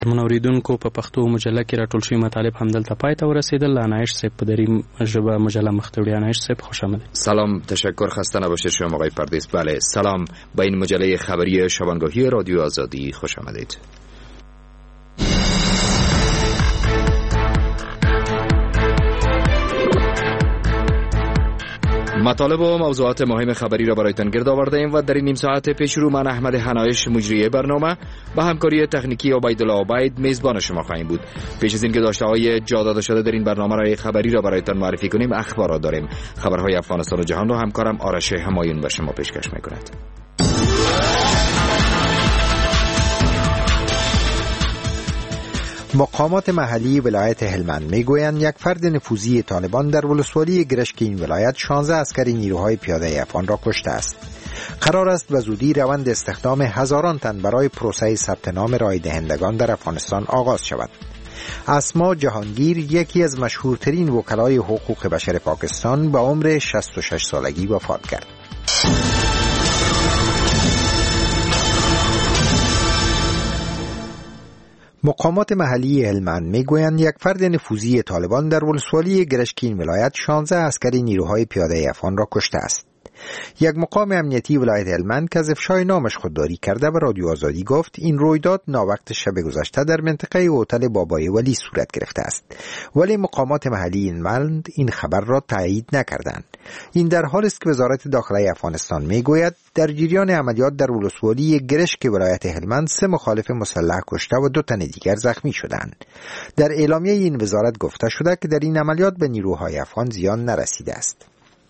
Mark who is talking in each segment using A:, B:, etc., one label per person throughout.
A: منوریدونکو په پښتو مجله کې راټول شوی مطالب همدلته پای ته ورسیدل. انایش صاحب په دری ژبه مجله مخته وړي. انایش صاحب خوش آمدید.
B: سلام، تشکر، خسته نباشید شما آقای پردیس. بله سلام، به این مجله خبری شبانگاهی رادیو آزادی خوش آمدید. مطالب و موضوعات مهم خبری را برایتان گرد آورده ایم و در این نیم ساعت پیش رو من احمد حنایش مجری برنامه با همکاری تکنیکی عبیدالله عبید میزبان شما خواهیم بود. پیش از اینکه داشته‌های جا داده شده در این برنامه را خبری را برایتان معرفی کنیم، اخبارات داریم. خبرهای افغانستان و جهان را همکارم آرش همایون به شما پیشکش می‌کند.
C: مقامات محلی ولایت هلمند میگویند یک فرد نفوذی طالبان در ولسوالی گرشک این ولایت 16 عسکری نیروهای پیاده افغان را کشته است. قرار است به زودی روند استخدام هزاران تن برای پروسه ثبت نام رای دهندگان در افغانستان آغاز شود. اسما جهانگیر، یکی از مشهورترین وکلای حقوق بشر پاکستان، به عمر 66 سالگی وفات کرد. مقامات محلی هلمند میگویند یک فرد نفوذی طالبان در ولسوالی گرشکین ولایت 16 عسکری نیروهای پیاده افغان را کشته است. یک مقام امنیتی ولایت هلمند که از افشای نامش خودداری کرده به رادیو آزادی گفت این رویداد ناوقت شب گذشته در منطقه هتل بابای ولی صورت گرفته است، ولی مقامات محلی هلمند این خبر را تایید نکردند. این در حالی است که وزارت داخلی افغانستان میگوید در جریان عملیات در ولسوالی گرشک ولایت هلمند 3 مخالف مسلح کشته و 2 تن دیگر زخمی شدند. در اعلامیه این وزارت گفته شده که در این عملیات به نیروهای افغان زیان نرسیده است.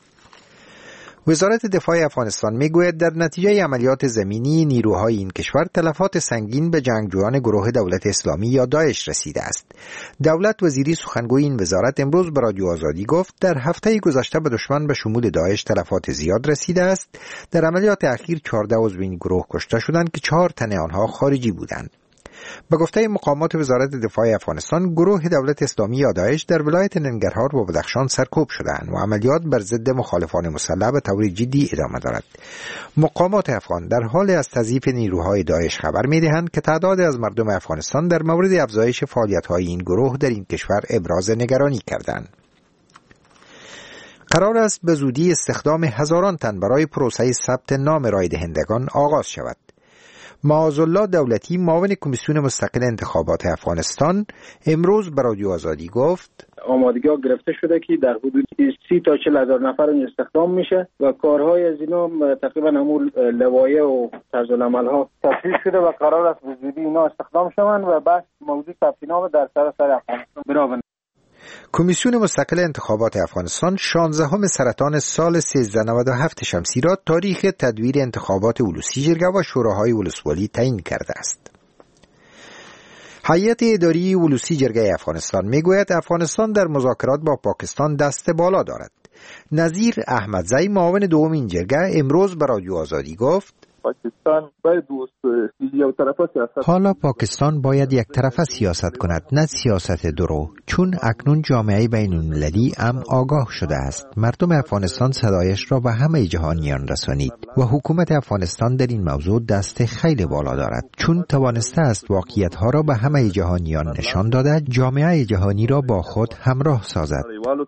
C: وزارت دفاع افغانستان میگوید در نتیجه عملیات زمینی نیروهای این کشور تلفات سنگین به جنگجویان گروه دولت اسلامی یا داعش رسیده است. دولت وزیری سخنگوی این وزارت امروز به رادیو آزادی گفت در هفته گذشته به دشمن به شمول داعش تلفات زیاد رسیده است. در عملیات اخیر 14 عضو این گروه کشته شدند که 4 تن آنها خارجی بودند. به گفته مقامات وزارت دفاع افغانستان، گروه دولت اسلامی یا داعش در ولایت ننگرهار و بدخشان سرکوب شدند و عملیات بر ضد مخالفان مسلح به طور جدی ادامه دارد. مقامات افغان در حال از تضعیف نیروهای داعش خبر می‌دهند که تعداد از مردم افغانستان در مورد افزایش فعالیت‌های این گروه در این کشور ابراز نگرانی کردند. قرار است به زودی استخدام هزاران تن برای پروسه ثبت نام رای دهندگان آغاز شود. معاذالله دولتی، معاون کمیسیون مستقل انتخابات افغانستان، امروز به رادیو آزادی گفت
D: آمادگی‌ها گرفته شده که در حدود 30 تا 40 هزار نفر استخدام میشه و کارهای از اینا تقریبا همون لوایح و طرزالعمل‌ها تصویب شده و قرار است به زودی اینا استخدام شوند و بعد موضوع ثبت نام در سراسر افغانستان بروند.
C: کمیسیون مستقل انتخابات افغانستان 16 سرطان سال 1397 شمسی را تاریخ تدویر انتخابات اولوسی جرگه و شوراهای ولسوالی تعیین کرده است. هیئت اداری اولوسی جرگه افغانستان میگوید افغانستان در مذاکرات با پاکستان دست بالا دارد. نظیر احمدزی، معاون دوم این جرگه، امروز به رادیو آزادی گفت حالا پاکستان باید یک طرفه سیاست کند، نه سیاست درو، چون اکنون جامعه بین المللی هم آگاه شده است. مردم افغانستان صدایش را به همه جهانیان رسانید و حکومت افغانستان در این موضوع دست خیلی بالا دارد، چون توانسته است واقعیت‌ها را به همه جهانیان نشان داده، جامعه جهانی را با خود همراه سازد.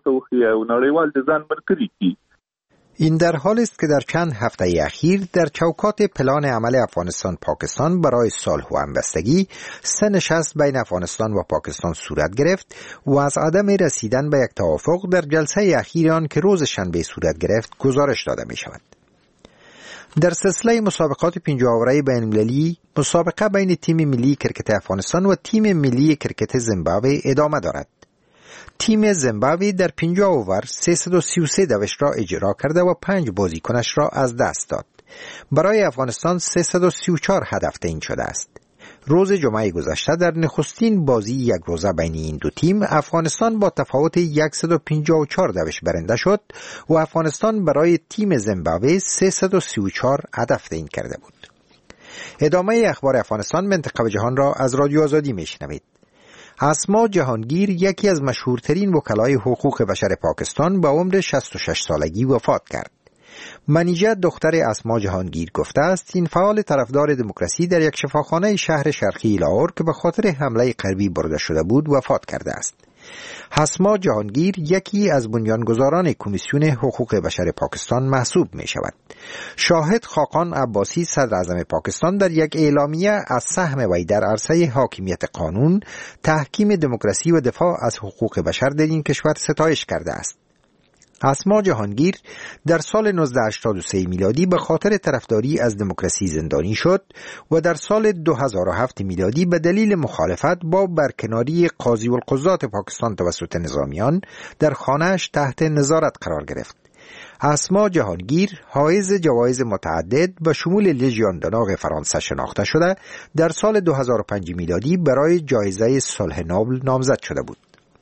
C: این در حالی است که در چند هفته اخیر در چوکات پلان عمل افغانستان پاکستان برای صلح و همبستگی 3 نشست بین افغانستان و پاکستان صورت گرفت و از عدم رسیدن به یک توافق در جلسه اخیر آن که روز شنبه صورت گرفت گزارش داده می شود. در سلسله مسابقات 50 اوره بین‌المللی، مسابقه بین تیم ملی کرکت افغانستان و تیم ملی کرکت زیمبابوه ادامه دارد. تیم زیمبابوه در 50 اوور 333 دوش را اجرا کرده و 5 بازیکنش را از دست داد. برای افغانستان 334 هدف تعیین شده است. روز جمعه گذشته در نخستین بازی یک روزه بین این دو تیم افغانستان با تفاوت 154 دوش برنده شد و افغانستان برای تیم زیمبابوه 334 هدف تعیین کرده بود. ادامه اخبار افغانستان، منطقه و جهان را از رادیو آزادی میشنوید. اسما جهانگیر، یکی از مشهورترین وکلای حقوق بشر پاکستان، به عمر 66 سالگی وفات کرد. منیژه دختر اسما جهانگیر گفته است این فعال طرفدار دموکراسی در یک شفاخانه شهر شرقی لاهور که به خاطر حمله غربی برده شده بود وفات کرده است. اسما جهانگیر یکی از بنیانگذاران کمیسیون حقوق بشر پاکستان محسوب می شود. شاهد خاقان عباسی صدر اعظم پاکستان در یک اعلامیه از سهم وی در عرصه حاکمیت قانون، تحکیم دموکراسی و دفاع از حقوق بشر در این کشور ستایش کرده است. اسما جهانگیر در سال 1983 میلادی به خاطر طرفداری از دموکراسی زندانی شد و در سال 2007 میلادی به دلیل مخالفت با برکناری قاضی القضات پاکستان توسط نظامیان در خانه‌اش تحت نظارت قرار گرفت. اسما جهانگیر حائز جوایز متعدد به شمول لژیون دوناغ فرانسه شناخته شده در سال 2005 میلادی برای جایزه صلح نوبل نامزد شده بود.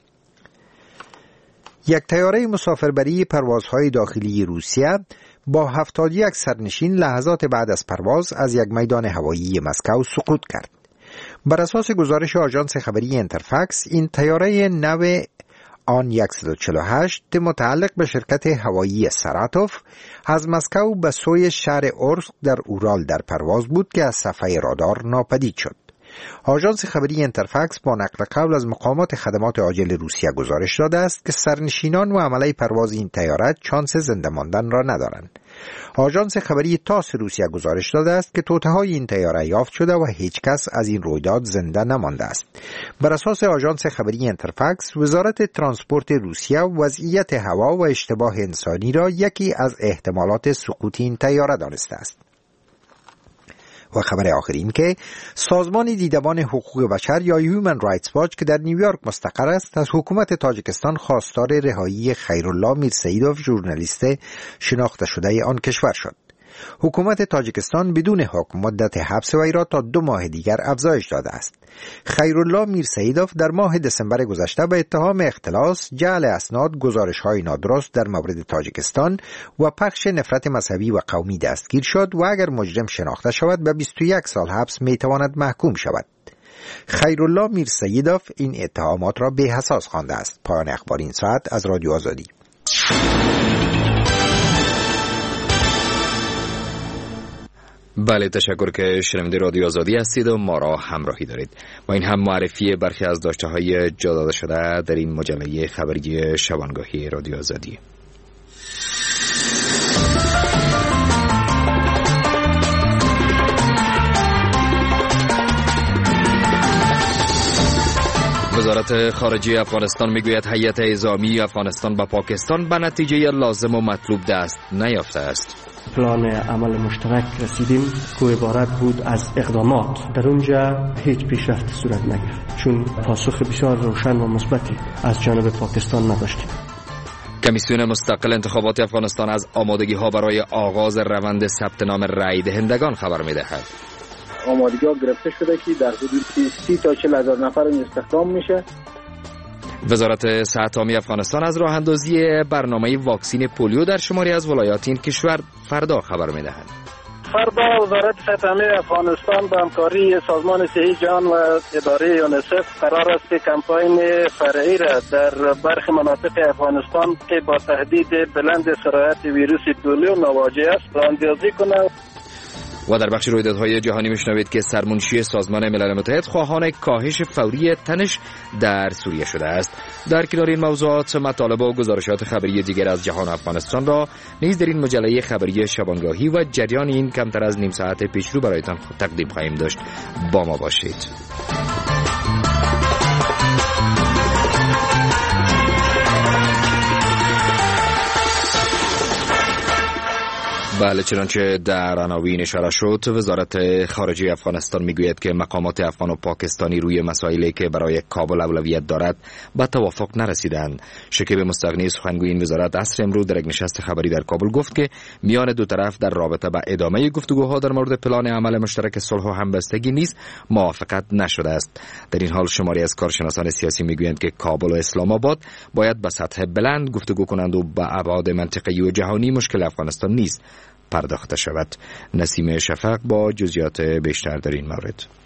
C: یک طیاره مسافربری پروازهای داخلی روسیه با 71 سرنشین لحظات بعد از پرواز از یک میدان هوایی مسکو سقوط کرد. بر اساس گزارش آژانس خبری اینترفکس، این طیاره نو آن 148 متعلق به شرکت هوایی ساراتوف از مسکو به سوی شهر اورسک در اورال در پرواز بود که از صفحه رادار ناپدید شد. آژانس خبری اینترفکس با نقل قول از مقامات خدمات عاجل روسیه گزارش داده است که سرنشینان و عمله پرواز این طیاره شانس زنده ماندن را ندارند. آژانس خبری تاس روسیه گزارش داده است که توطئه‌های این طیاره یافت شده و هیچ کس از این رویداد زنده نمانده است. بر اساس آژانس خبری اینترفکس، وزارت ترانسپورت روسیه وضعیت هوا و اشتباه انسانی را یکی از احتمالات سقوط این طیاره دانسته است. و خبر آخر این که سازمان دیدبان حقوق بشر یا هیومن رایتس واچ که در نیویورک مستقر است از حکومت تاجیکستان خواستار رهایی خیرالله میرسیدوف ژورنالیست شناخته شده آن کشور شد. حکومت تاجیکستان بدون حکم مدت حبس وی را تا 2 ماه دیگر افزایش داده است. خیرالله میرسیدوف در ماه دسامبر گذشته به اتهام اختلاس، جعل اسناد، گزارش‌های نادرست در مورد تاجیکستان و پخش نفرت مذهبی و قومی دستگیر شد و اگر مجرم شناخته شود به 21 سال حبس میتواند محکوم شود. خیرالله میرسیدوف این اتهامات را بی‌اساس خوانده است. پایان اخبار این ساعت از رادیو آزادی.
B: بله، تشکر که شنونده رادیو آزادی هستید و ما را همراهی دارید. با این هم معرفی برخی از داشته‌های جا داده شده در این مجله خبری شبانگاهی رادیو آزادی. وزارت خارجه افغانستان میگوید هیئت اعزامی افغانستان به پاکستان به نتیجه لازم و مطلوب دست نیافته است.
E: پلان عمل مشترک رسیدیم که عبارت بود از اقدامات. در اونجا هیچ پیشرفت صورت نگرفت چون پاسخ بسیار روشن و مثبتی از جانب پاکستان نداشتیم.
B: کمیسیون مستقل انتخابات افغانستان از آمادگی‌ها برای آغاز روند ثبت نام رای دهندگان خبر می‌دهد.
D: آمادگی‌ها گرفته شده که در حدود 30 تا 40 هزار نفر استخدام میشه.
B: وزارت صحت عامه افغانستان از راه اندازی برنامه واکسین پولیو در شماری از ولایات این کشور فردا خبر می‌دهد.
F: فردا وزارت صحت عامه افغانستان با همکاری سازمان صحی جهان و اداره یونیسف قرار است که کمپاین فرعی را در برخی مناطق افغانستان که با تهدید بلند سرایت ویروس پولیو مواجه است راهاندازی کند.
B: و در بخش رویدادهای جهانی میشنوید که سرمنشی سازمان ملل متحد خواهان کاهش فوری تنش در سوریه شده است. در کنار این موضوعات مطالب و گزارشات خبری دیگر از جهان افغانستان را نیز در این مجله خبری شبانگاهی و جریان این کمتر از نیم ساعت پیشرو برایتان تقدیم خواهیم داشت. با ما باشید. بله، چنانچه در عناوین اشاره شد، وزارت خارجه افغانستان میگوید که مقامات افغان و پاکستانی روی مسائلی که برای کابل اولویت دارد به توافق نرسیدند. شکیب مستغنی سخنگوی این وزارت عصر امروز در یک نشست خبری در کابل گفت که میان دو طرف در رابطه با ادامه گفتگوها در مورد پلان عمل مشترک صلح و همبستگی نیز موافقت نشده است. در این حال شماری از کارشناسان سیاسی میگویند که کابل و اسلام آباد باید به سطح بلند گفتگو کنند و به ابعاد منطقه‌ای و جهانی مشکل افغانستان نیز پرداخته شود. نسیم شفق با جزئیات بیشتر در این مورد.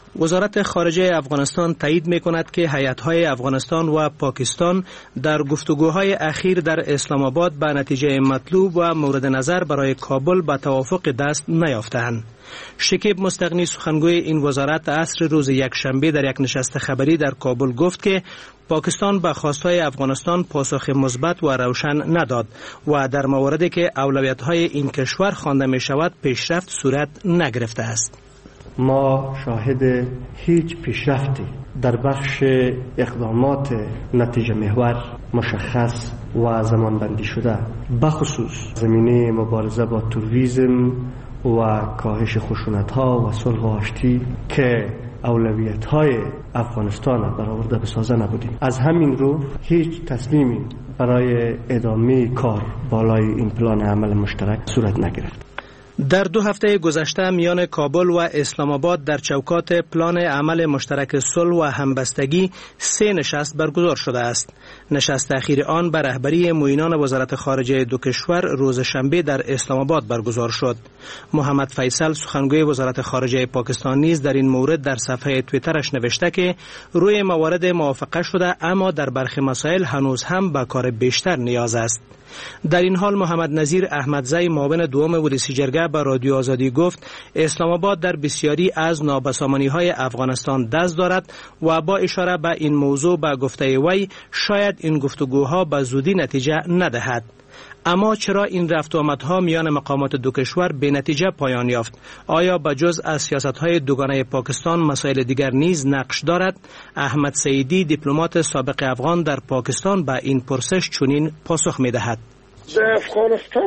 G: وزارت خارجه افغانستان تایید می‌کند که هیئت‌های افغانستان و پاکستان در گفتگوهای اخیر در اسلام آباد به نتیجه مطلوب و مورد نظر برای کابل به توافق دست نیافتند. شکیب مستغنی سخنگوی این وزارت عصر روز یکشنبه در یک نشست خبری در کابل گفت که پاکستان به خواستهای افغانستان پاسخ مثبت و روشن نداد و در مواردی که اولویت‌های این کشور خوانده می‌شود پیشرفت صورت نگرفته است.
E: ما شاهد هیچ پیشرفتی در بخش اقدامات نتیجه محور مشخص و زمانبندی شده بخصوص زمینه مبارزه با تروریسم و کاهش خشونت‌ها و صلح و آشتی که اولویت‌های افغانستان را برآورده بسازه نبودیم. از همین رو هیچ تصمیمی برای ادامه کار بالای این پلان عمل مشترک صورت نگرفت.
G: در 2 هفته گذشته میان کابل و اسلام آباد در چوکات پلان عمل مشترک صلح و همبستگی 3 نشست برگزار شده است. نشست اخیر آن به رهبری معینان وزارت خارجه دو کشور روز شنبه در اسلام آباد برگزار شد. محمد فیصل سخنگوی وزارت خارجه پاکستان نیز در این مورد در صفحه توییترش نوشته که روی موارد موافقه شده، اما در برخی مسائل هنوز هم به کار بیشتر نیاز است. در این حال محمد نظیر احمدزی معاون دوم ولسی جرگه به رادیو آزادی گفت اسلام آباد در بسیاری از نابسامانی‌های افغانستان دست دارد و با اشاره به این موضوع به گفته وی شاید این گفتگوها به زودی نتیجه ندهد. اما چرا این رفت و آمدها میان مقامات دو کشور به نتیجه پایان یافت؟ آیا بجز از سیاست‌های دوگانه پاکستان مسائل دیگر نیز نقش دارد؟ احمد سیدی دیپلمات سابق افغان در پاکستان به این پرسش چنین پاسخ می‌دهد.
H: افغانستان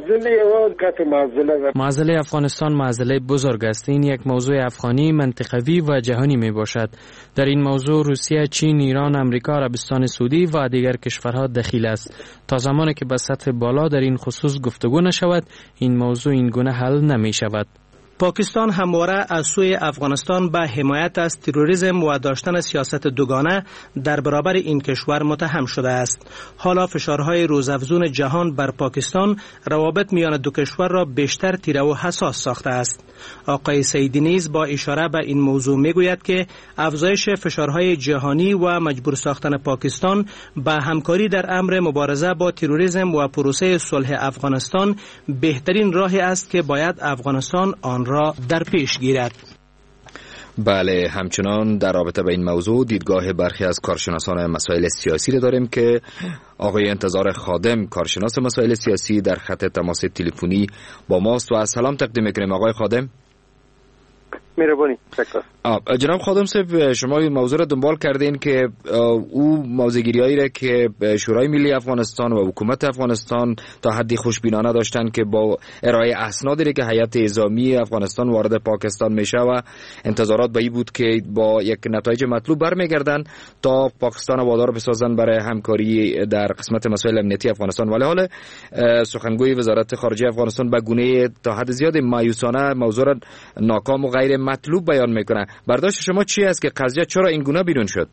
A: معضله افغانستان معضله بزرگ است. این یک موضوع افغانی، منطقوی و جهانی می باشد. در این موضوع روسیه، چین، ایران، امریکا، عربستان سعودی و دیگر کشورها دخیل است. تا زمانی که به سطح بالا در این خصوص گفتگو نشود، این موضوع این گونه حل نمی شود.
G: پاکستان همواره از سوی افغانستان به حمایت از تروریسم و داشتن سیاست دوگانه در برابر این کشور متهم شده است. حالا فشارهای روزافزون جهان بر پاکستان روابط میان دو کشور را بیشتر تیره و حساس ساخته است. آقای سیدی نیز با اشاره به این موضوع میگوید که افزایش فشارهای جهانی و مجبور ساختن پاکستان به همکاری در امر مبارزه با تروریسم و پروسه صلح افغانستان بهترین راهی است که باید افغانستان آن را در پیش گیرد.
B: بله، همچنان در رابطه با این موضوع دیدگاه برخی از کارشناسان مسائل سیاسی را داریم که آقای انتظار خادم، کارشناس مسائل سیاسی، در خط تماس تلفنی با ماست و سلام تقدیم می‌کنیم. آقای خادم
I: مهربانی.
B: جناب خادم صاحب، شما این موضوع را دنبال کردین که او موضع‌گیری‌هایی را که شورای ملی افغانستان و حکومت افغانستان تا حدی خوشبینانه داشتن که با ارائه اسنادی که هیئت اعزامی افغانستان وارد پاکستان میشه و انتظارات به این بود که با یک نتایج مطلوب برمیگردن تا پاکستان وادار بسازن برای همکاری در قسمت مسائل امنیتی افغانستان، ولی حال سخنگوی وزارت خارجه افغانستان به گونه تا حد زیاد مایوسانه موضوع را ناکام و غیر مطلوب بیان میکنه. برداشت شما چی است که قضیه چرا این گونه بیرون شد؟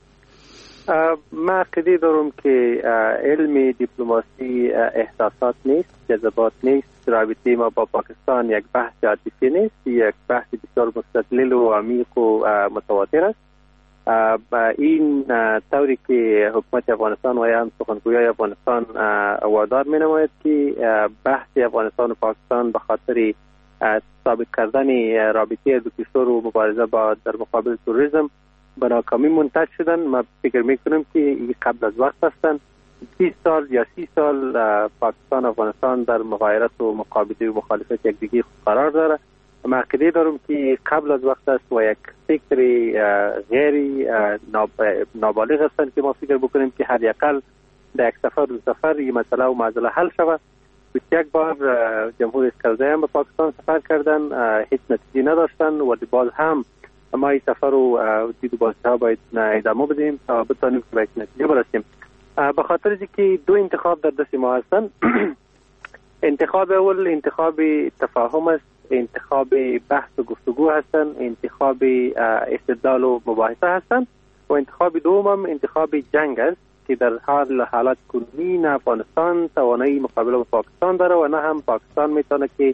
I: من عقیده دارم که علم دیپلماسی احساسات نیست، جذبات نیست. رابطه ما با پاکستان یک بحث عاطفی نیست، یک بحث بسیار مستدل و عمیق و متواتر است. این طوری که حکومت افغانستان و هم سخنگویان افغانستان وادار می نماید که بحث افغانستان و پاکستان به خاطر ثابت کردن رابطه دو کشور و مبارزه با در مقابل تروریسم به ناکامی منتج شدن. ما فکر میکنم که این قبل از وقت هستند. 20 سال یا 30 سال پاکستان و افغانستان در مغایرت و مقابله و مخالفت یکدیگر قرار داره. من عقیده دارم که قبل از وقت است و یک فکر غیر نابالغ هستند که ما فکر بکنیم که هر یکل در یک سفر و سفر این مسئله و معضله حل شود. یک بار جمهوری اسکندری هم به پاکستان سفر کردن، هیچ نتیجه نداشتن، ولی باز هم ما این سفر و دید و بازدیدها باید ادامه بدیم تا بتانیم که به یک نتیجه برسیم. به خاطر که دو انتخاب در دست ما هستن. انتخاب اول انتخاب تفاهم است، انتخاب بحث و گفتگو هستن، انتخاب استدلال و مباحثه هستن، و انتخاب دوم هم انتخاب جنگ است که در حالات کنونی نه افغانستان توانایی مقابله با پاکستان داره و نه هم پاکستان میتونه که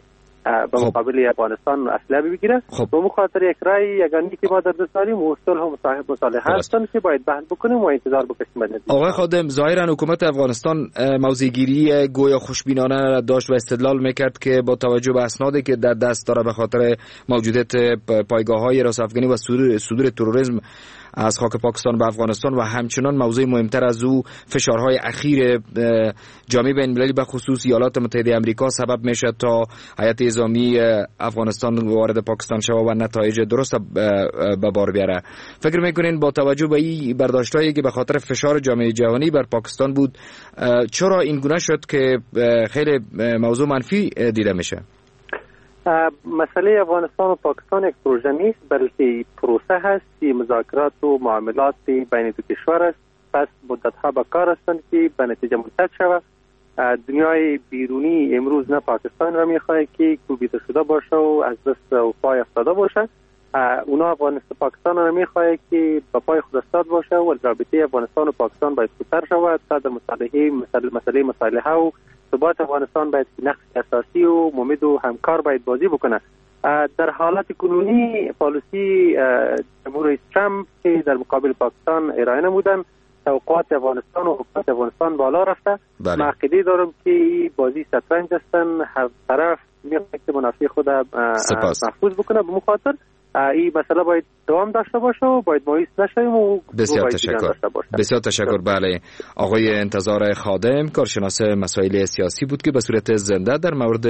I: به مقابل افغانستان اسلحه بگیره. به مخاطر یک رای یگانه‌ای که ما در دست داریم و صلح و مصالحه هستن که باید بحث بکنیم و انتظار بکشیم.
B: آقای خادم، ظاهرا حکومت افغانستان موضع‌گیری گویا خوشبینانه داشت و استدلال میکرد که با توجه به اسنادی که در دست داره به خاطر موجودیت پایگاه‌های راس افغانی و صدور تروریسم از خاک پاکستان به افغانستان و همچنان موضوع مهمتر از او فشارهای اخیر جامعه بین‌المللی به خصوص ایالات متحده آمریکا سبب میشه تا هیئت نظامی افغانستان وارد پاکستان شود و نتایج درست به بار بیاره. فکر میکنین با توجه به این برداشتایی که به خاطر فشار جامعه جهانی بر پاکستان بود چرا این گونه شد که خیلی موضوع منفی دیده میشه؟
I: مسئله افغانستان و پاکستان یک پروژه نیست، بلکه پروسه هست که مذاکرات و معاملات بین دو کشور است. پس مدت‌ها به کار هستند که به نتیجه منتهی شود. دنیای بیرونی امروز نه پاکستان را میخواهد که کوبیده شده باشه و از دست و پای افتاده باشه. اونا پاکستان را میخواهد که به پای خود استاد باشه و رابطه افغانستان و پاکستان باید خوبتر شود تا در مسئله مصالحه و ثبات افغانستان باید نقش اساسی و ممد و همکار باید بازی بکنه. در حالت کنونی پالیسی جمهوری ترامپ که در مقابل پاکستان ارائه نمودن، توقعات افغانستان و حکومت افغانستان بالا رفته. من عقیده دارم که بازی شطرنج هستن، هر طرف میخواد که منافع خود محفوظ بکنه. به مخاطر این مسئله باید دوام داشته باشه و باید مایوس نشویم و
B: بسیار تشکر. بسیار تشکر. بله، آقای انتظار خادم کارشناس مسائل سیاسی بود که به صورت زنده در مورد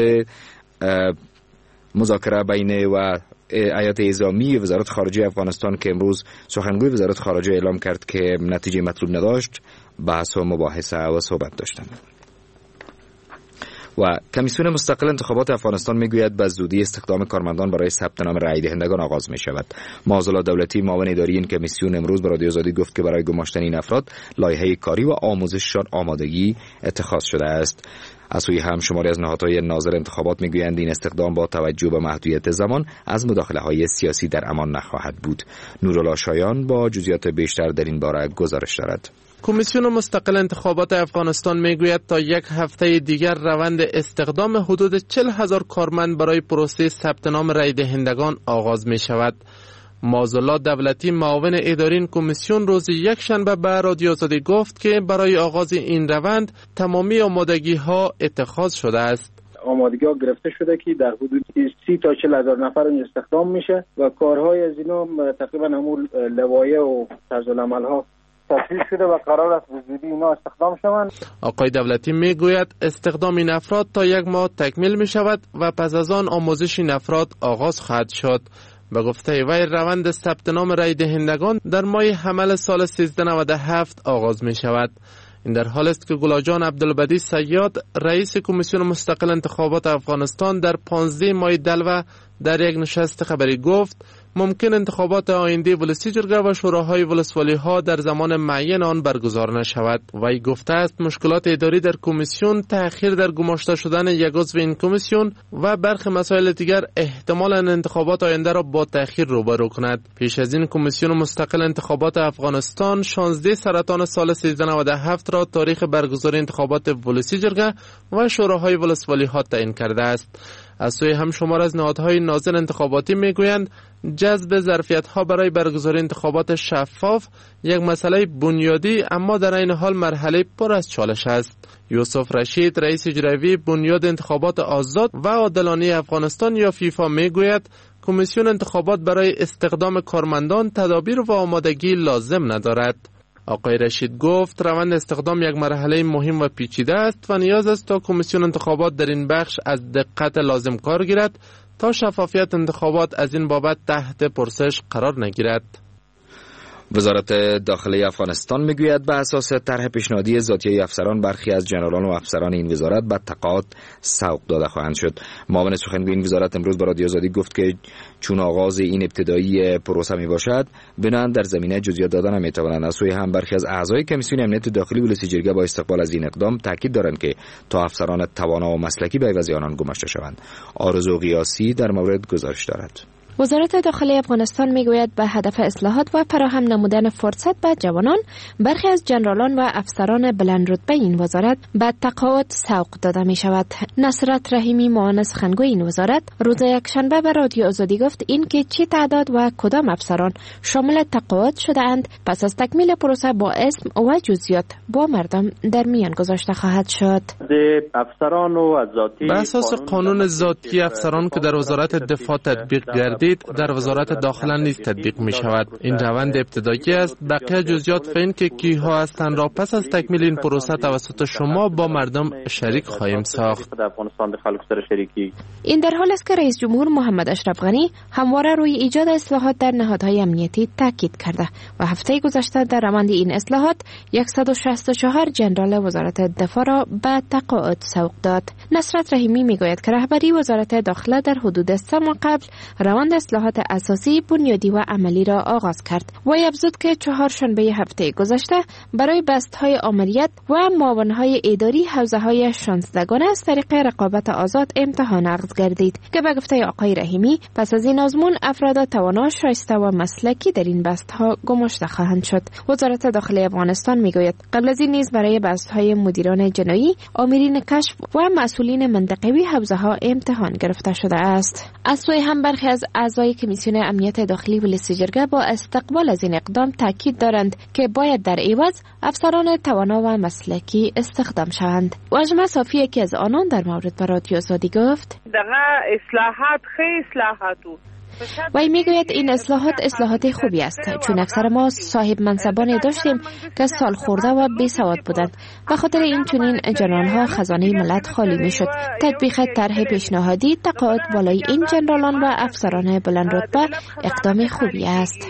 B: مذاکره بین و هیئت نظامی وزارت خارجه افغانستان که امروز سخنگوی وزارت خارجه اعلام کرد که نتیجه مطلوب نداشت بحث و مباحثه و صحبت داشتند. و کمیسیون مستقل انتخابات افغانستان میگوید به زودی استخدام کارمندان برای ثبت نام رای دهندگان آغاز می شود. معاذالله دولتی معاون اداری این کمیسیون امروز به رادیو آزادی گفت که برای گماشتن این افراد لایحه کاری و آموزششان آمادگی اتخاذ شده است. از سوی هم شماری از نهادهای ناظر انتخابات میگویند این استخدام با توجه به محدودیت زمان از مداخله‌های سیاسی در امان نخواهد بود. نورالله شایان با جزئیات بیشتر در این باره گزارش دارد.
A: کمیسیون مستقل انتخابات افغانستان میگوید تا یک هفته دیگر روند استخدام حدود 40,000 کارمند برای پروسه ثبت نام رای دهندگان آغاز می شود. معاذالله دولتی معاون اداری این کمیسیون روز یک شنبه به رادیو آزادی گفت که برای آغاز این روند تمامی آمادگی ها اتخاذ شده است.
D: آمادگی ها گرفته شده که در حدود 30 تا 40,000 نفر استخدام میشه و کارهای از اینا تقریبا همون لوایح و طرزالعمل ها تصویب شده و قرار است به زودی اینا استخدام شوند.
A: آقای دولتی میگوید استخدام این افراد تا یک ماه تکمیل می شود و پس از آن آموزش این افراد آغاز خواهد شد. به گفته وی روند ثبت نام رای دهندگان در ماه حمل سال 1397 آغاز می شود. این در حال است که گلاجان عبدالبدی صیاد رئیس کمیسیون مستقل انتخابات افغانستان در 15 ماه دلو در یک نشست خبری گفت ممکن انتخابات آینده ولسی جرگه و شوراهای ولسوالی ها در زمان معین آن برگزار نشود. وی گفته است مشکلات اداری در کمیسیون، تأخیر در گماشته شدن یک عضو این کمیسیون و برخی مسائل دیگر احتمالاً انتخابات آینده را با تأخیر روبرو کند. پیش از این کمیسیون مستقل انتخابات افغانستان 16 سرطان سال 1397 را تاریخ برگزاری انتخابات ولسی جرگه و شوراهای ولسوالی ها تعیین کرده است. از سوی هم شمار از نهادهای ناظر انتخاباتی میگویند جذب ظرفیت‌ها برای برگزاری انتخابات شفاف یک مسئله بنیادی اما در این حال مرحله پر از چالش است. یوسف رشید رئیس اجرایی بنیاد انتخابات آزاد و عادلانه افغانستان یا فیفا میگوید کمیسیون انتخابات برای استخدام کارمندان تدابیر و آمادگی لازم ندارد. آقای رشید گفت روند استخدام یک مرحله مهم و پیچیده است و نیاز است تا کمیسیون انتخابات در این بخش از دقت لازم کار گیرد تا شفافیت انتخابات از این بابت تحت پرسش قرار نگیرد.
B: وزارت داخلی افغانستان میگوید به اساس طرح پیشنهادی ذاتیه افسران برخی از جنرالان و افسران این وزارت به تقاعد سوق داده خواهند شد. معاون سخنگوی این وزارت امروز به رادیو آزادی گفت که چون آغاز این ابتدایی پروسه می باشد بنابراین در زمینه جزئیات دادن نمیتوانند. از سوی هم برخی از اعضای کمیسیون امنیت داخلی ولسی جرگه با استقبال از این اقدام تاکید دارند که تا افسران توانا و مسلکی به عوض آنان گماشته شوند. آرزو قیاسی در مورد گزارش دارد.
J: وزارت داخلی افغانستان میگوید به هدف اصلاحات و فراهم نمودن فرصت به جوانان، برخی از جنرالان و افسران بلند رتبه این وزارت به تقاعد سوق داده می شود. نصرت رحیمی معاون سخنگوی این وزارت روز یکشنبه به رادیو آزادی گفت اینکه چه تعداد و کدام افسران شامل تقاعد شده اند پس از تکمیل پروسه با اسم و جزئیات با مردم در میان گذاشته خواهد شد.
K: به اساس قانون ذاتی افسران که در وزارت دفاع تطبیق گردید در وزارت داخله نیز تطبیق می شود. این روند ابتدایی است. بقیه جزئیات فین که کیها هستند را پس از تکمیل این پروسه توسط شما با مردم شریک خواهیم ساخت.
J: این در حال است که رئیس جمهور محمد اشرف غنی همواره روی ایجاد اصلاحات در نهادهای امنیتی تاکید کرده و هفته گذشته در روند این اصلاحات 164 جنرال وزارت دفاع را به تقاعد سوق داد. نصرت رحیمی میگوید که رهبری وزارت داخله در حدود 3 ماه قبل روند اصلاحات اساسی، بنیادی و عملی را آغاز کرد و افزود که چهارشنبه هفته گذشته برای بست‌های آمریت و معاون‌های اداری حوزه‌های 16 از طریق رقابت آزاد امتحان عقد گردید که به گفته آقای رحیمی پس از این آزمون افراد توانا، شایسته و مسلکی در این بست‌ها گماشته خواهند شد. وزارت داخلی افغانستان میگوید قبل از این نیز برای بست‌های مدیران جنایی، آمرین کشف و مسئولین منطقوی حوزه‌ها امتحان گرفته شده است. از سوی هم برخی از اعضای کمیسیون امنیت داخلی ولایت جرگه با استقبال از این اقدام تاکید دارند که باید در عوض افسران توانا و مسلکی استخدام شوند. واجمه صافی که از آنان در مورد به رادیو آزادی گفت
L: اصلاحات خیلی اصلاحاتو
J: و میگوید این اصلاحات خوبی است، چون اکثر ما صاحب منصبان داشتیم که سال خورده و بی سواد بودند. به خاطر این چنین جنرال‌ها خزانه ملت خالی میشد. تطبیق طرح پیشنهادی تقاعد بالای این جنرالان و افسران بلند رتبه اقدام خوبی است.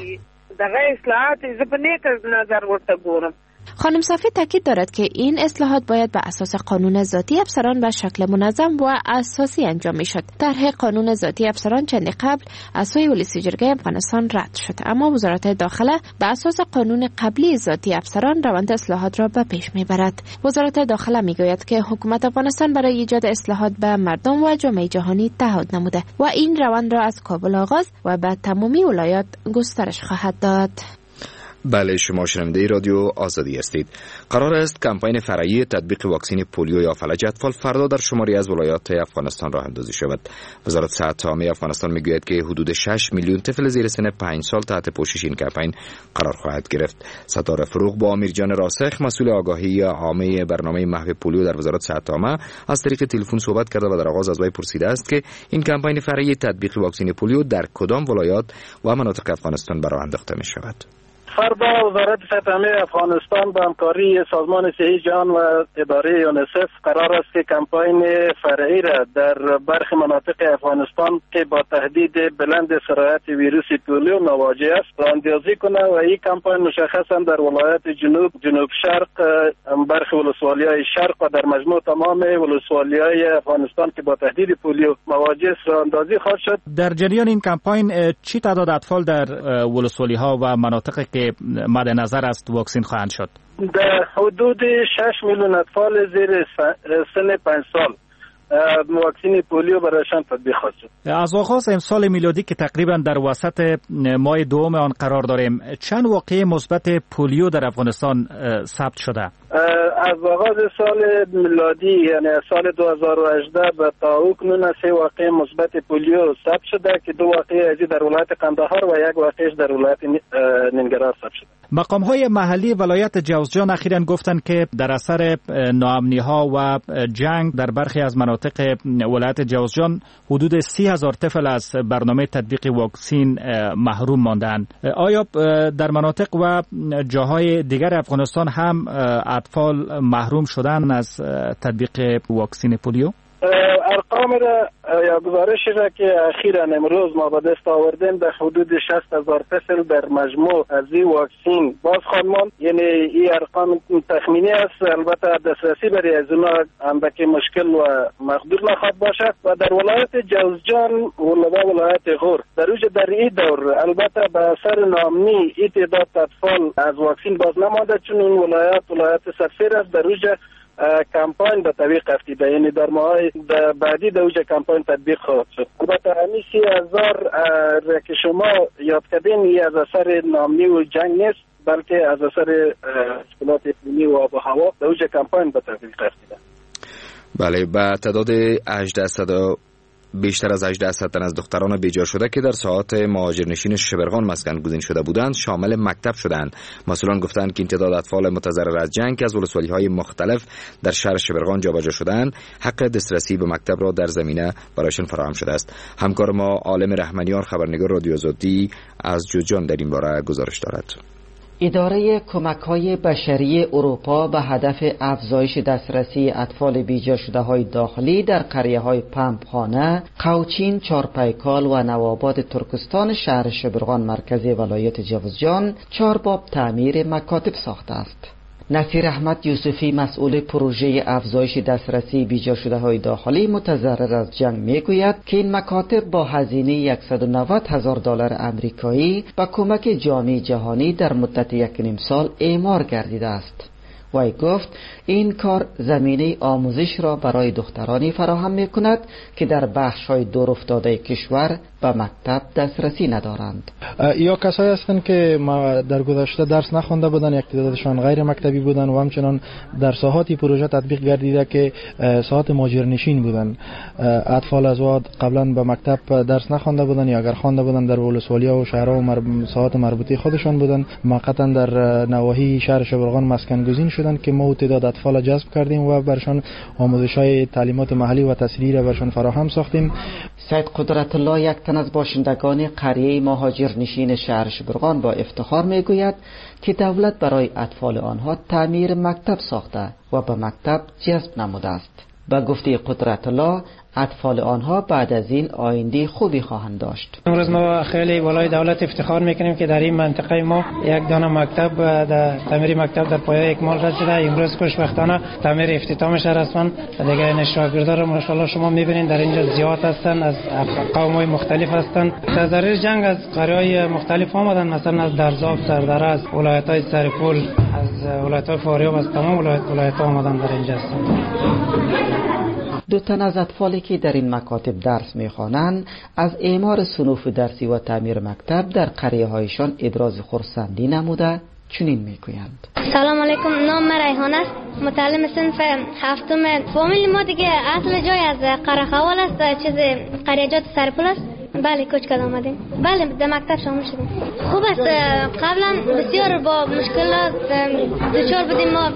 J: خانم صافی تاکید دارد که این اصلاحات باید بر اساس قانون ذاتی افسران به شکل منظم و اساسی انجام میشد. طرح قانون ذاتی افسران چندی قبل از سوی ولایت جرگه افغانستان رد شد، اما وزارت داخله به اساس قانون قبلی ذاتی افسران روند اصلاحات را به پیش میبرد. وزارت داخله میگوید که حکومت افغانستان برای ایجاد اصلاحات به مردم و جامعه جهانی تعهد نموده و این روند را از کابل آغاز و به تمامی ولایات گسترش خواهد داد.
B: بله، شما شنونده رادیو آزادی هستید. قرار است کمپین فرعی تطبیق واکسن پولیو یا فلج اطفال فردا در شماری از ولایات افغانستان راه اندازی شود. وزارت صحت عامه افغانستان میگوید که حدود 6 میلیون طفل زیر سن 5 سال تحت پوشش این کمپین قرار خواهد گرفت. ستاره فروغ با امیرجان راسخ مسئول آگاهی عامه برنامه محو پولیو در وزارت صحت عامه از طریق تلفن صحبت کرده و در آغاز از وی پرسیده است که این کمپین فرعی تطبیق واکسن پولیو در کدام ولایات و مناطق افغانستان راه انداخته می شود.
F: فردا وزارت صحت عامه افغانستان با همکاری سازمان صحی جهان و اداره یونیسف قرار است که کمپین فرعی را در برخی مناطق افغانستان که با تهدید بلند سرایت ویروس پولیو مواجه است راهاندازی کنه و این کمپین مشخصا در ولایت جنوب شرق، برخی ولسوالی‌های شرق و در مجموع تمام ولسوالی‌های افغانستان که با تهدید پولیو مواجه است راهاندازی خواهد شد.
M: در جریان این کمپین چی تعداد اطفال در ولسوالی‌ها و مناطقی که مد نظر است واکسین خواهند شد؟
F: در حدود 6 میلیون اطفال زیر سن 5 سال واکسن پولیو برایشان تطبیق خواهد شد.
M: از آغاز امسال میلادی که تقریبا در وسط ماه دوم آن قرار داریم، چند واقعه مثبت پولیو در افغانستان ثبت شده؟
F: از آغاز سال میلادی یعنی از سال 2018 به تا اکنون 3 واقعه مثبت پولیو ثبت شده که 2 واقعه ازی در ولایت قندهار و 1 واقعه در ولایت ننگرهار ثبت شده.
M: مقام‌های محلی ولایت جوزجان اخیراً گفتند که در اثر ناامنی‌ها و جنگ در برخی از مناطق ولایت جوزجان حدود 30,000 طفل از برنامه تطبیق واکسین محروم ماندند. آیا در مناطق و جاهای دیگر افغانستان هم اطفال محروم شدن از تطبیق واکسن پولیو؟
F: ارقام را یا گزارشی را که اخیراً امروز ما به دست آوردیم در حدود 60,000 طفل در مجموع از این واکسین باز خواهد ماند. یعنی این ارقام تخمینی است، البته دسترسی برای از اونا اندکی مشکل و مقدور نخواهد باشد. و در ولایت جوزجان و ولایت غور در این دور البته به اثر ناامنی این تعداد اطفال از واکسین باز نمانده، چون این ولایت سرسیر است. در کمپاین به طبیق افتیده، یعنی در ماهای بعدی در اوج کمپاین تطبیق خواهد شد. البته همین 30,000 که شما یاد کردین این از اثر نامنی و جنگ نیست، بلکه از اثر مشکلات اقلیمی و آب و هوا در اوج کمپاین به تطبیق افتیده.
B: بله، با تعداد بیشتر از 1800 تن از دختران بیجا شده که در ساحات مهاجرنشین شبرغان مسکن گزین شده بودند شامل مکتب شدند. مسئولان گفتند که این تعداد اطفال متضرر از جنگ که از ولسوالی‌های مختلف در شهر شبرغان جابجا شدند حق دسترسی به مکتب را در زمینه برایشان فراهم شده است. همکار ما عالم رحمانیان خبرنگار رادیو آزادی از جوجان در این باره گزارش دارد.
N: اداره کمک‌های بشری اروپا به هدف افزایش دسترسی اطفال بیجا شده های داخلی در قریه‌های پمپخانه، قوچین، چارپیکال و نوآباد ترکستان شهر شبرغان مرکزی ولایت جوزجان 4 باب تعمیر مکاتب ساخته است. نصیر احمد یوسفی مسئول پروژه افزایش دسترسی بیجا شده های داخلی متضرر از جنگ میگوید که این مکاتب با هزینه $190,000 آمریکایی با کمک جامعه جهانی در مدت 1.5 سال اعمار گردیده است. وی گفت این کار زمینه آموزش را برای دخترانی فراهم می کند که در بخش‌های دور افتاده کشور به مکتب دسترسی ندارند.
O: یا کسایی هستند که ما در گذشته درس نخوانده بودند، یک تعدادشان غیر مکتبی بودند و همچنان در ساحاتی پروژه تطبیق گردیده که ساحات مهاجرنشین بودند. اطفال از واد قبلا به مکتب درس نخوانده بودند یا اگر خوانده بودند در ولسوالی‌ها و شهرها و ساحات مربوطه خودشان بودند. موقتا در نواحی شهر شبرغان مسکن گزین شدند که ما تعداد اطفال جذب کردیم و برشان آموزش‌های تعلیمات محلی و تسهیلی را برشان فراهم ساختیم.
N: سید قدرت الله یک تن از باشندگان قریه مهاجرنشین شهر شبرغان با افتخار میگوید که دولت برای اطفال آنها تعمیر مکتب ساخته و به مکتب جذب نموده است. با گفته قدرت الله اطفال آنها بعد از این آینده خوبی خواهند داشت.
P: امروز ما خیلی بالای دولت افتخار میکنیم که در این منطقه ما یک دانه مکتب تعمیر مکتب در پایه یک مال رد شده. امروز خوشبختانه تعمیر افتتاحش رسما دیگه این شاگردان ماشاءالله شما میبینید در اینجا زیاد هستند، از قوم‌های مختلف هستند. تضرر جنگ از قریه‌های مختلف آمدن، مثلا از درزاب، سردرز، ولایت‌های سرپول، از ولایت‌های فاریاب، از تمام ولایت‌ها آمدن در اینجا هستند.
N: 2 تن از اطفالی که در این مکاتب درس می‌خوانند از اعمار صنوف درسی و تعمیر مکتب در قریه‌هایشان ابراز خرسندی نموده چنین میگویند.
Q: سلام علیکم، نام من ریحان است، متعلم صنف 7. فامیل ما دیگه اصل جای از قرخوال است، چیز قریه‌جات سرپول است. بله کوچکل آمدیم. بله در مکتب شامل شدیم. خوب است. قبلا بسیار با مشکلات دچار بودیم ما.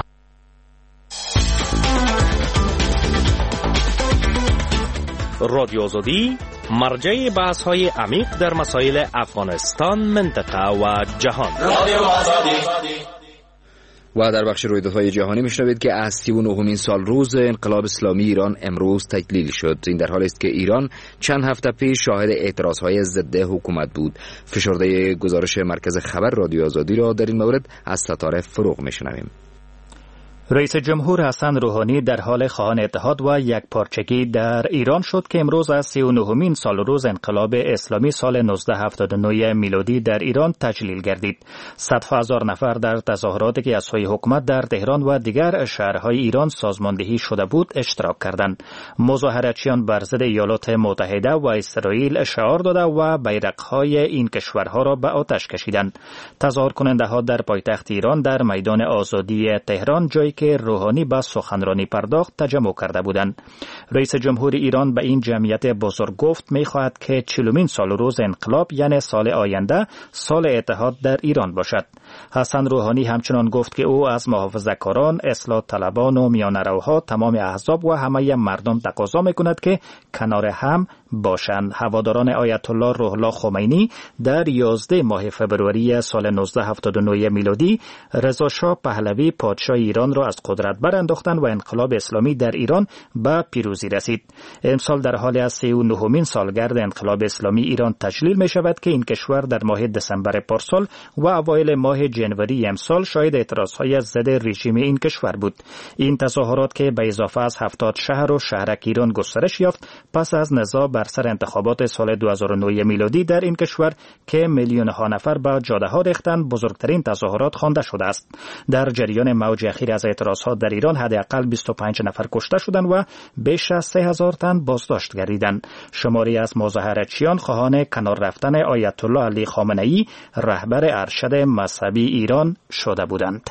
R: رادیو آزادی مرجع بحث‌های عمیق در مسائل افغانستان، منطقه و جهان. رادیو آزادی.
B: و در بخش رویدادهای جهانی میشنوید که از 39مین سال روز انقلاب اسلامی ایران امروز تجلیل شد. این در حالی است که ایران چند هفته پیش شاهد اعتراضهای ضد حکومت بود. فشرده گزارش مرکز خبر رادیو آزادی را در این مورد از ستاره فروغ میشنویم.
M: رئیس جمهور حسن روحانی در حال خواهان اتحاد و یکپارچگی در ایران شد که امروز از 39مین سال روز انقلاب اسلامی سال 1979 میلادی در ایران تجلیل گردید. صدها هزار نفر در تظاهراتی که از سوی حکومت در تهران و دیگر شهرهای ایران سازماندهی شده بود اشتراک کردند. مظاهراتچیان بر ضد ایالات متحده و اسرائیل شعار داده و بیرقهای این کشورها را به آتش کشیدند. تظاهر کننده ها در پایتخت ایران در میدان آزادی تهران جایی که روحانی با سخنرانی پرداخت تجمع کرده بودند. رئیس جمهور ایران به این جمعیت بزرگ گفت می‌خواهد که 40مین سال روز انقلاب یعنی سال آینده سال اتحاد در ایران باشد. حسن روحانی همچنان گفت که او از محافظه‌کاران، اصلاح طلبان و میانه‌روها، تمام احزاب و همه مردم تقاضا می‌کند که کنار هم باشند. هواداران آیت الله روح الله خمینی در 11 ماه فبروری سال 1979 میلادی رضا شاه پهلوی پادشاه ایران را از قدرت برانداختند و انقلاب اسلامی در ایران به پیروزی رسید. امسال در حال از 39مین سالگرد انقلاب اسلامی ایران تجلیل می شود که این کشور در ماه دسامبر پارسال و اوایل ماه جنوری امسال شاهد اعتراضهای ضد رژیم این کشور بود. این تظاهرات که به اضافه از 70 شهر و شهرک ایران گسترش یافت پس از نزاع بر سر انتخابات سال 2009 میلادی در این کشور که میلیون ها نفر به جاده ها ریختند بزرگترین تظاهرات خوانده شده است. در جریان موج اخیر از اعتراضات در ایران حداقل 25 نفر کشته شدند و بیش از 3000 تن بازداشت گردیدند. شماری از مظاهراتچیان خواهان کنار رفتن آیت الله علی خامنه‌ای رهبر ارشد مذهبی ایران شده بودند.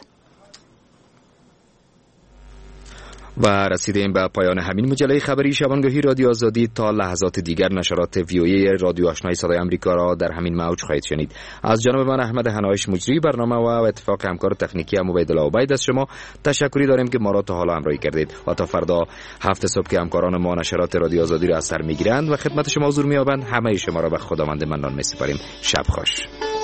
B: و رسیدیم به پایان همین مجله خبری شبانگاهی رادیو آزادی. تا لحظات دیگر نشرات وی‌او‌ای رادیو آشنای صدای آمریکا را در همین موج خواهید شنید. از جانب من احمد حنایش مجری برنامه و اتفاق همکار تکنیکی عبیدالله عبید از شما تشکری داریم که ما را تا حالا همراهی کردید و تا فردا 7 صبح که همکاران ما نشرات رادیو آزادی را از سر میگیرند و خدمت شما حضور می‌یابند همه شما را به خداوند منان می‌سپاریم. شب خوش.